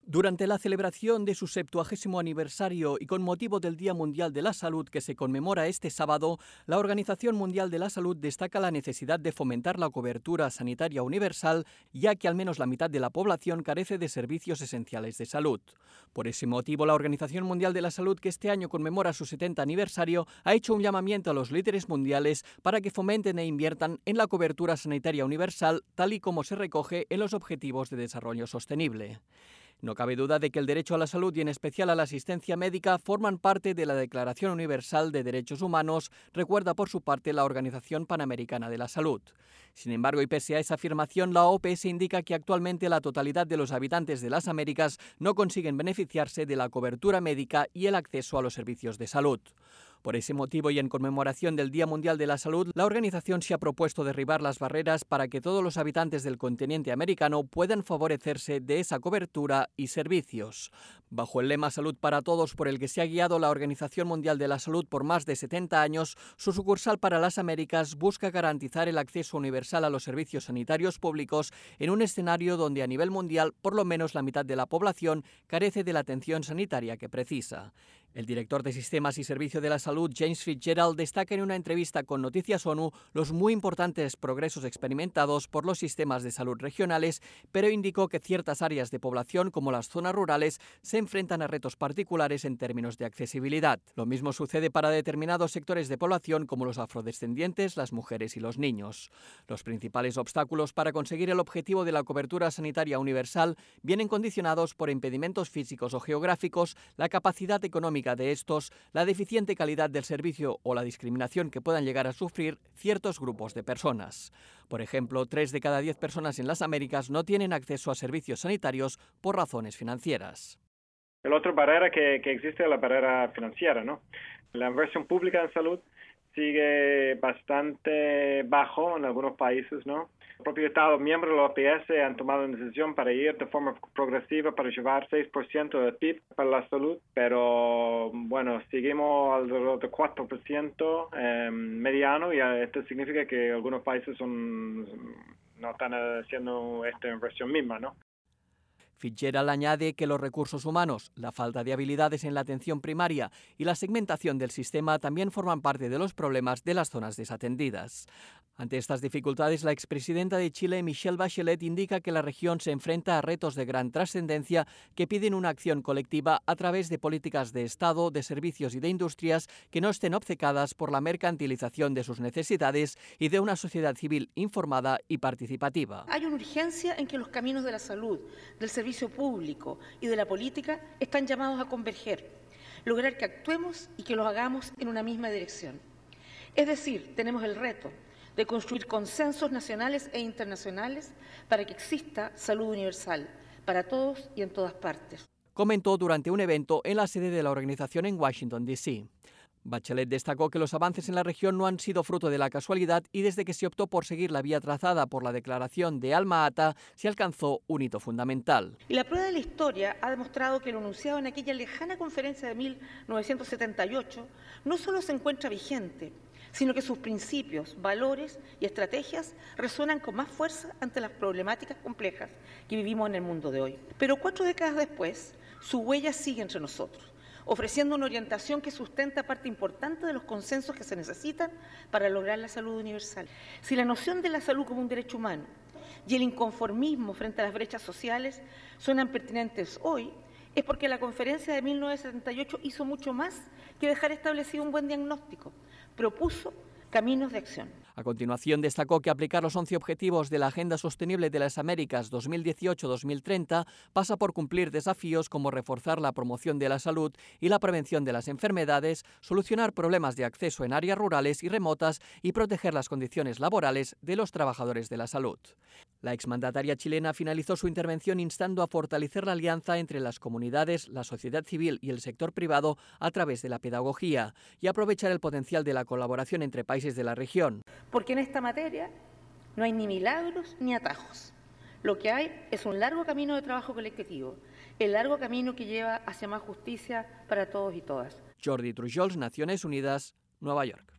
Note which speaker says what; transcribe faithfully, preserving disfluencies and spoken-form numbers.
Speaker 1: Durante la celebración de su septuagésimo aniversario y con motivo del Día Mundial de la Salud que se conmemora este sábado, la Organización Mundial de la Salud destaca la necesidad de fomentar la cobertura sanitaria universal, ya que al menos la mitad de la población carece de servicios esenciales de salud. Por ese motivo, la Organización Mundial de la Salud, que este año conmemora su setenta aniversario, ha hecho un llamamiento a los líderes mundiales para que fomenten e inviertan en la cobertura sanitaria universal, tal y como se recoge en los Objetivos de Desarrollo Sostenible. No cabe duda de que el derecho a la salud y en especial a la asistencia médica forman parte de la Declaración Universal de Derechos Humanos, recuerda por su parte la Organización Panamericana de la Salud. Sin embargo, y pese a esa afirmación, la O P S indica que actualmente la totalidad de los habitantes de las Américas no consiguen beneficiarse de la cobertura médica y el acceso a los servicios de salud. Por ese motivo y en conmemoración del Día Mundial de la Salud, la organización se ha propuesto derribar las barreras para que todos los habitantes del continente americano puedan favorecerse de esa cobertura y servicios. Bajo el lema Salud para Todos, por el que se ha guiado la Organización Mundial de la Salud por más de setenta años, su sucursal para las Américas busca garantizar el acceso universal a los servicios sanitarios públicos en un escenario donde a nivel mundial por lo menos la mitad de la población carece de la atención sanitaria que precisa. El director de Sistemas y Servicio de la Salud, James Fitzgerald, destaca en una entrevista con Noticias ONU los muy importantes progresos experimentados por los sistemas de salud regionales, pero indicó que ciertas áreas de población, como las zonas rurales, se enfrentan a retos particulares en términos de accesibilidad. Lo mismo sucede para determinados sectores de población, como los afrodescendientes, las mujeres y los niños. Los principales obstáculos para conseguir el objetivo de la cobertura sanitaria universal vienen condicionados por impedimentos físicos o geográficos, la capacidad económica de estos, la deficiente calidad del servicio o la discriminación que puedan llegar a sufrir ciertos grupos de personas. Por ejemplo, tres de cada diez personas en las Américas no tienen acceso a servicios sanitarios por razones financieras.
Speaker 2: La otra barrera que, que existe es la barrera financiera, ¿no? La inversión pública en salud sigue bastante bajo en algunos países, ¿no? Los propios Estados miembros de la O P S han tomado una decisión para ir de forma progresiva para llevar seis por ciento del P I B para la salud, pero bueno, seguimos alrededor de cuatro por ciento eh, mediano y esto significa que algunos países son, no están haciendo esta inversión misma, ¿no?
Speaker 1: Fitzgerald añade que los recursos humanos, la falta de habilidades en la atención primaria y la segmentación del sistema también forman parte de los problemas de las zonas desatendidas. Ante estas dificultades, la expresidenta de Chile, Michelle Bachelet, indica que la región se enfrenta a retos de gran trascendencia que piden una acción colectiva a través de políticas de Estado, de servicios y de industrias que no estén obcecadas por la mercantilización de sus necesidades y de una sociedad civil informada y participativa.
Speaker 3: Hay una urgencia en que los caminos de la salud, del servicio público y de la política están llamados a converger, lograr que actuemos y que lo hagamos en una misma dirección. Es decir, tenemos el reto de construir consensos nacionales e internacionales para que exista salud universal para todos y en todas partes.
Speaker 1: Comentó durante un evento en la sede de la organización en Washington, D C Bachelet destacó que los avances en la región no han sido fruto de la casualidad y desde que se optó por seguir la vía trazada por la declaración de Alma-Ata se alcanzó un hito fundamental.
Speaker 3: Y la prueba de la historia ha demostrado que lo anunciado en aquella lejana conferencia de mil novecientos setenta y ocho no solo se encuentra vigente, sino que sus principios, valores y estrategias resuenan con más fuerza ante las problemáticas complejas que vivimos en el mundo de hoy. Pero cuatro décadas después, su huella sigue entre nosotros, ofreciendo una orientación que sustenta parte importante de los consensos que se necesitan para lograr la salud universal. Si la noción de la salud como un derecho humano y el inconformismo frente a las brechas sociales suenan pertinentes hoy, es porque la conferencia de mil novecientos setenta y ocho hizo mucho más que dejar establecido un buen diagnóstico, propuso caminos de acción.
Speaker 1: A continuación, destacó que aplicar los once objetivos de la Agenda Sostenible de las Américas dos mil dieciocho a dos mil treinta pasa por cumplir desafíos como reforzar la promoción de la salud y la prevención de las enfermedades, solucionar problemas de acceso en áreas rurales y remotas y proteger las condiciones laborales de los trabajadores de la salud. La exmandataria chilena finalizó su intervención instando a fortalecer la alianza entre las comunidades, la sociedad civil y el sector privado a través de la pedagogía y aprovechar el potencial de la colaboración entre países de la región.
Speaker 3: Porque en esta materia no hay ni milagros ni atajos. Lo que hay es un largo camino de trabajo colectivo, el largo camino que lleva hacia más justicia para todos y todas.
Speaker 1: Jordi Trujols, Naciones Unidas, Nueva York.